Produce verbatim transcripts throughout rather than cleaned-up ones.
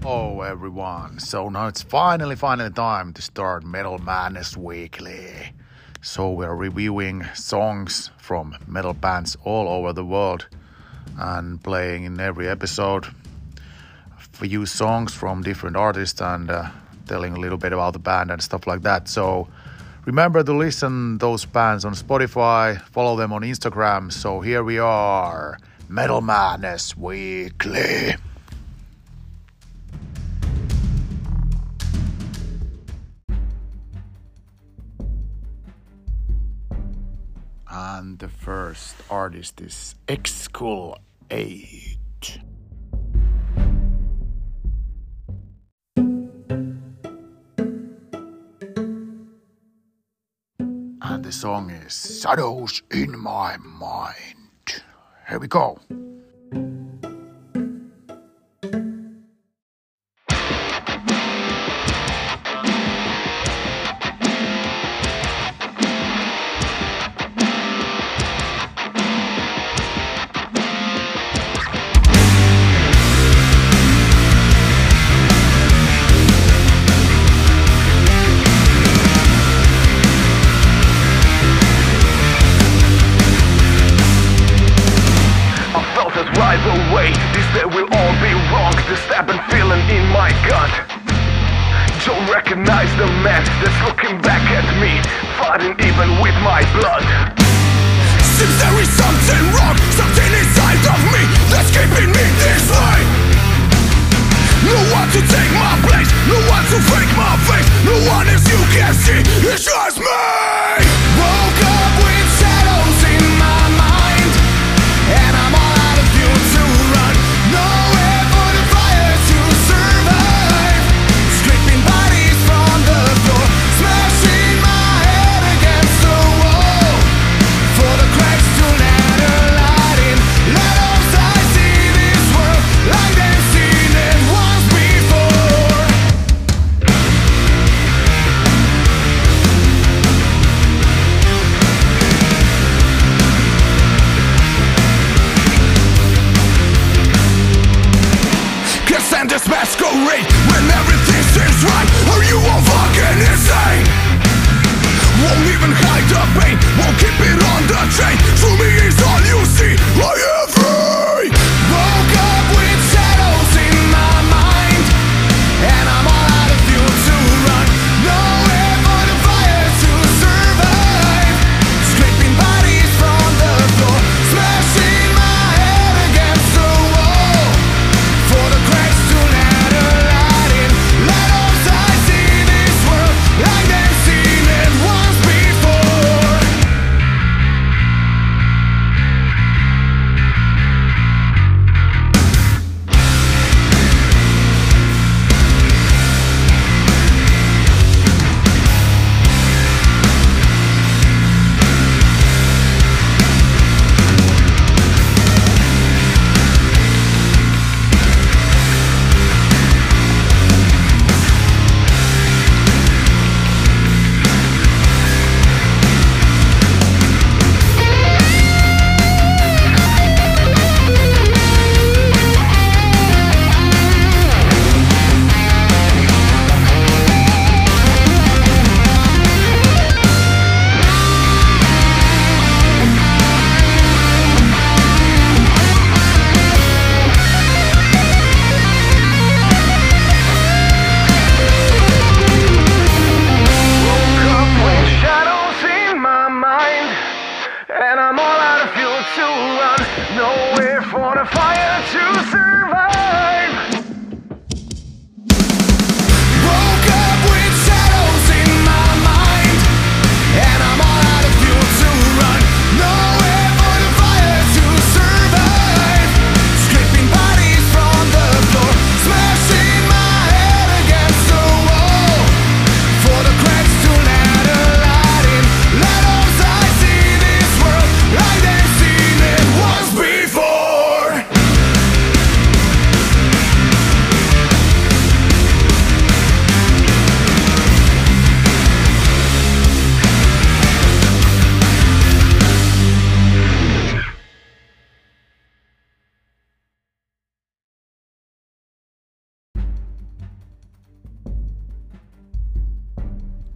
Hello everyone. So now it's finally, finally time to start Metal Madness Weekly. So we're reviewing songs from metal bands all over the world and playing in every episode a few songs from different artists and uh, telling a little bit about the band and stuff like that. So remember to listen those bands on Spotify, follow them on Instagram. So here we are, Metal Madness Weekly. And the first artist is X-School eight. And the song is Shadows in My Mind. Here we go. Away, this day will all be wrong. The stabbing feeling in my gut. Don't recognize the man that's looking back at me, fighting even with my blood. Seems there is something wrong, something inside of me that's keeping me this way. No one to take my place, no one to fake my face, no one as you can see, it's just me. Woke up with shadows in my mind, and I'm all out of fuel to run. Nowhere for the fire to survive. Stripping bodies from the floor, smashing my head against the wall. For the cracks to let a light in. Let us I see this world like they've seen it once before. And this masquerade when everything seems right. Are you all fucking insane? Won't even hide the pain, won't keep it on the chain. True me is all you see, I am free. Woke up with shadows in my mind, and I'm all out of fuel to run. Nowhere for the fire to survive. Scraping bodies from the floor, smashing my head against the wall. For the cracks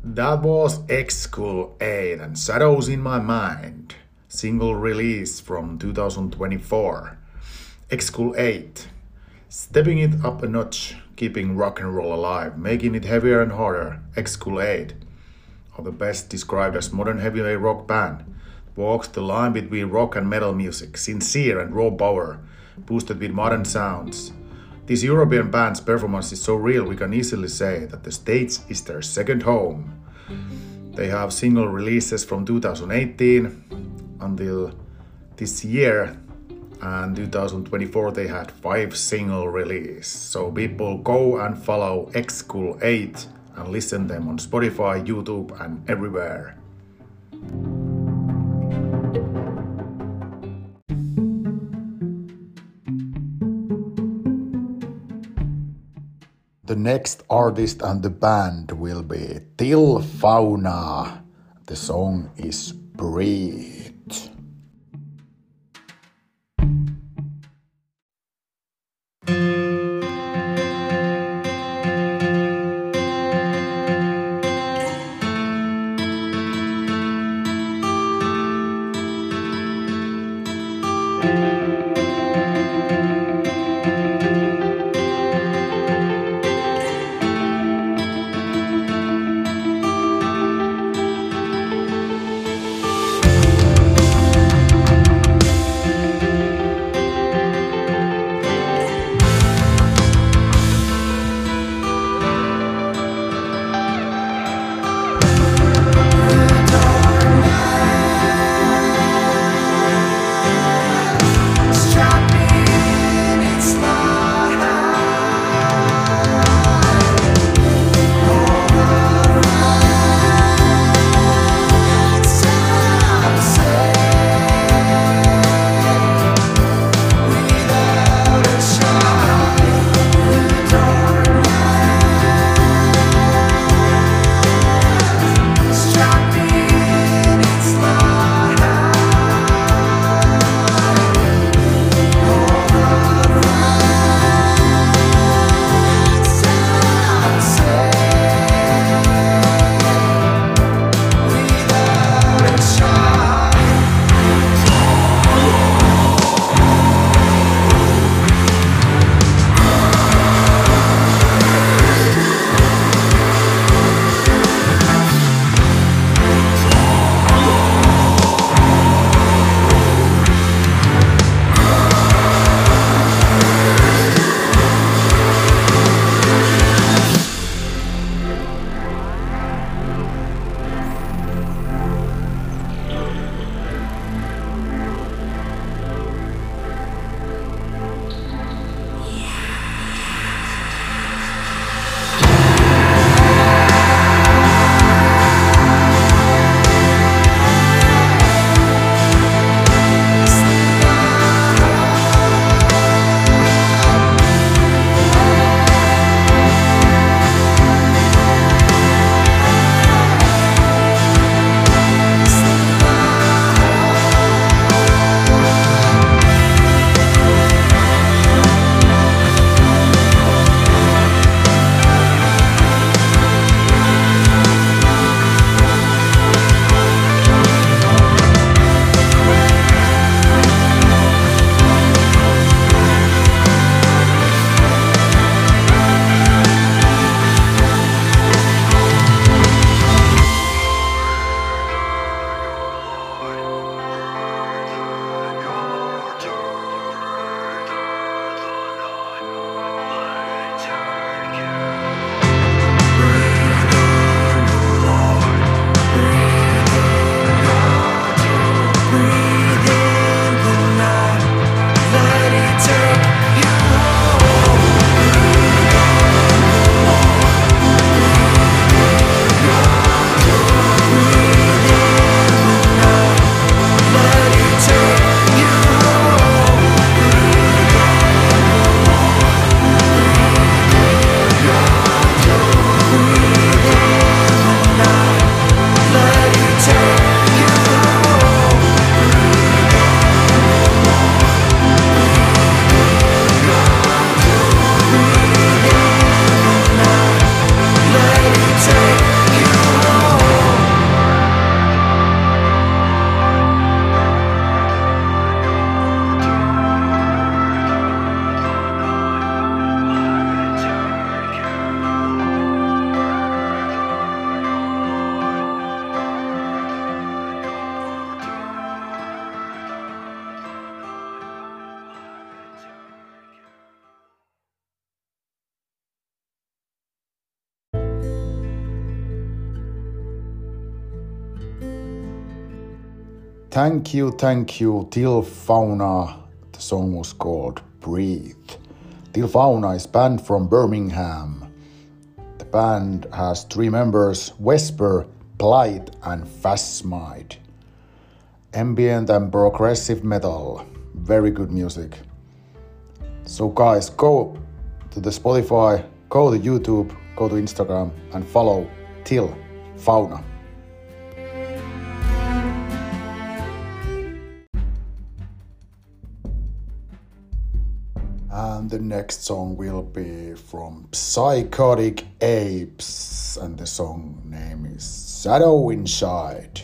That was X School eight and Shadows in My Mind, single release from two thousand twenty-four. X School eight, stepping it up a notch, keeping rock and roll alive, making it heavier and harder. X School eight, are the best described as modern heavyweight rock band, walks the line between rock and metal music, sincere and raw power, boosted with modern sounds. This European band's performance is so real we can easily say that the States is their second home. They have single releases from two thousand eighteen until this year, and two thousand twenty-four they had five single releases. So people go and follow X School eight and listen them on Spotify, YouTube and everywhere. The next artist and the band will be Till Fauna. The song is Breathe. Thank you, thank you, Till Fauna. The song was called Breathe. Till Fauna is band from Birmingham. The band has three members, Vesper, Blight and Phasmide. Ambient and progressive metal. Very good music. So guys, go to the Spotify, go to YouTube, go to Instagram and follow Till Fauna. And the next song will be from Psychotic Apes, and the song name is Shadow Inside.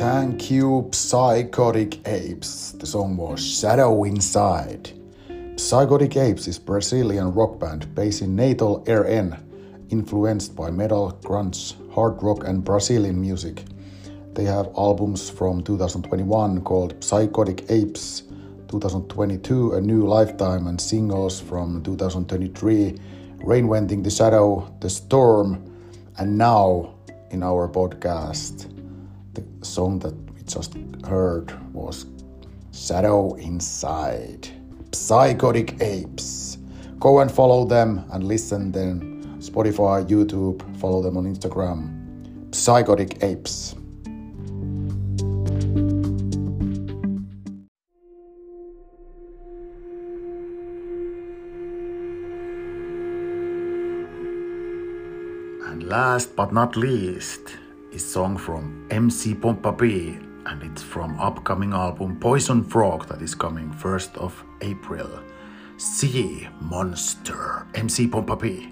Thank you, Psychotic Apes. The song was Shadow Inside. Psychotic Apes is a Brazilian rock band based in Natal, R N, influenced by metal, grunge, hard rock and Brazilian music. They have albums from two thousand twenty-one called Psychotic Apes, two thousand twenty-two A New Lifetime, and singles from two thousand twenty-three Reinventing the Shadow, The Storm, and now in our podcast the song that we just heard was Shadow Inside. Psychotic Apes. Go and follow them and listen them. Spotify, YouTube, follow them on Instagram. Psychotic Apes. And last but not least is song from M C Pompa P, and it's from upcoming album Poison Frog that is coming first of April. Sea Monster, M C Pompa P.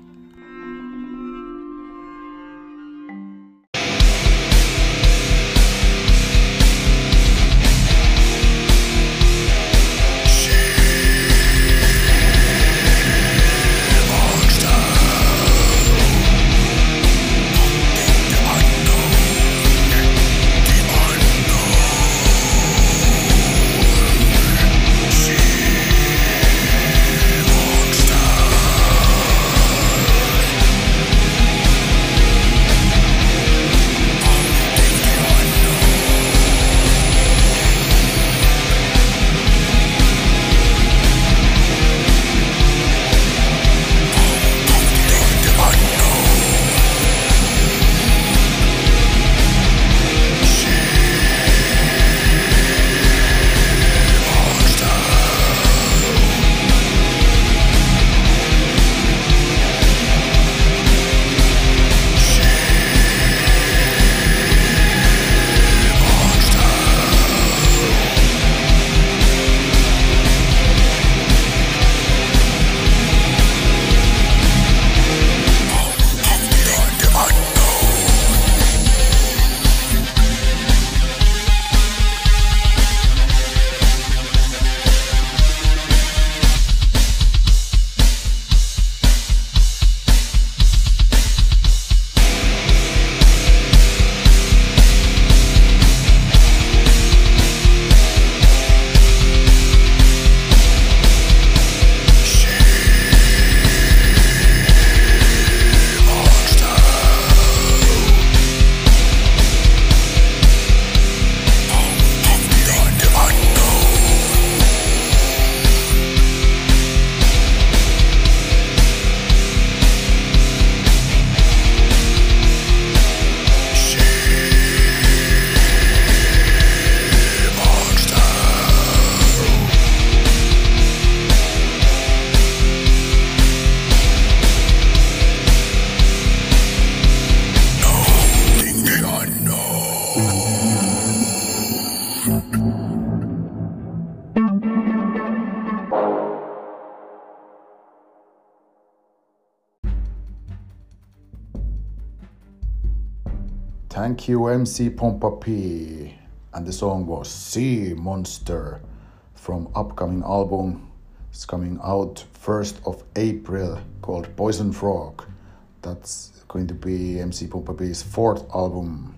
Thank you, M C Pompa P. And the song was Sea Monster from upcoming album. It's coming out first of April called Poison Frog. That's going to be M C Pompa P's fourth album.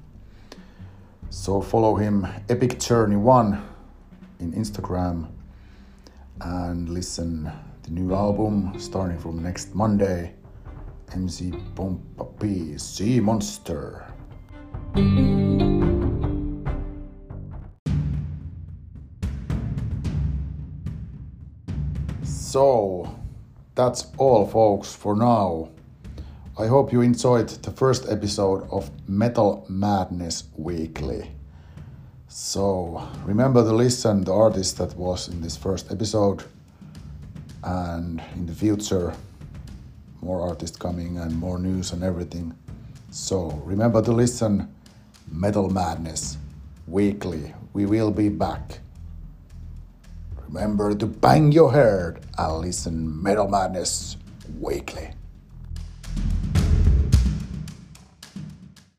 So follow him, Epic Journey one, in Instagram, and listen the new album starting from next Monday. M C Pompa P, Sea Monster. So, that's all, folks, for now. I hope you enjoyed the first episode of Metal Madness Weekly. So, remember to listen to the artist that was in this first episode, and in the future, more artists coming and more news and everything. So, remember to listen Metal Madness Weekly. We will be back. Remember to bang your head and listen Metal Madness Weekly.